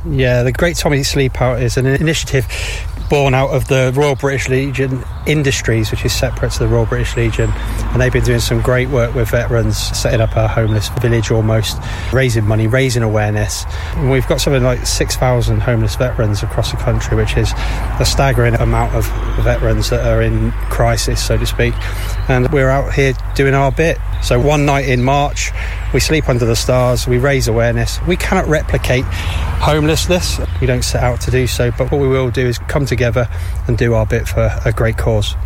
Yeah, the Great Tommy Sleep Out is an initiative born out of the Royal British Legion Industries, which is separate to the Royal British Legion, and they've been doing some great work with veterans, setting up a homeless village almost, raising money, raising awareness. And we've got something like 6,000 homeless veterans across the country, which is a staggering amount of veterans that are in crisis, so to speak, and we're out here doing our bit. So one night in March, we sleep under the stars, we raise awareness. We cannot replicate homelessness, we don't set out to do so, but what we will do is come together and do our bit for a great cause.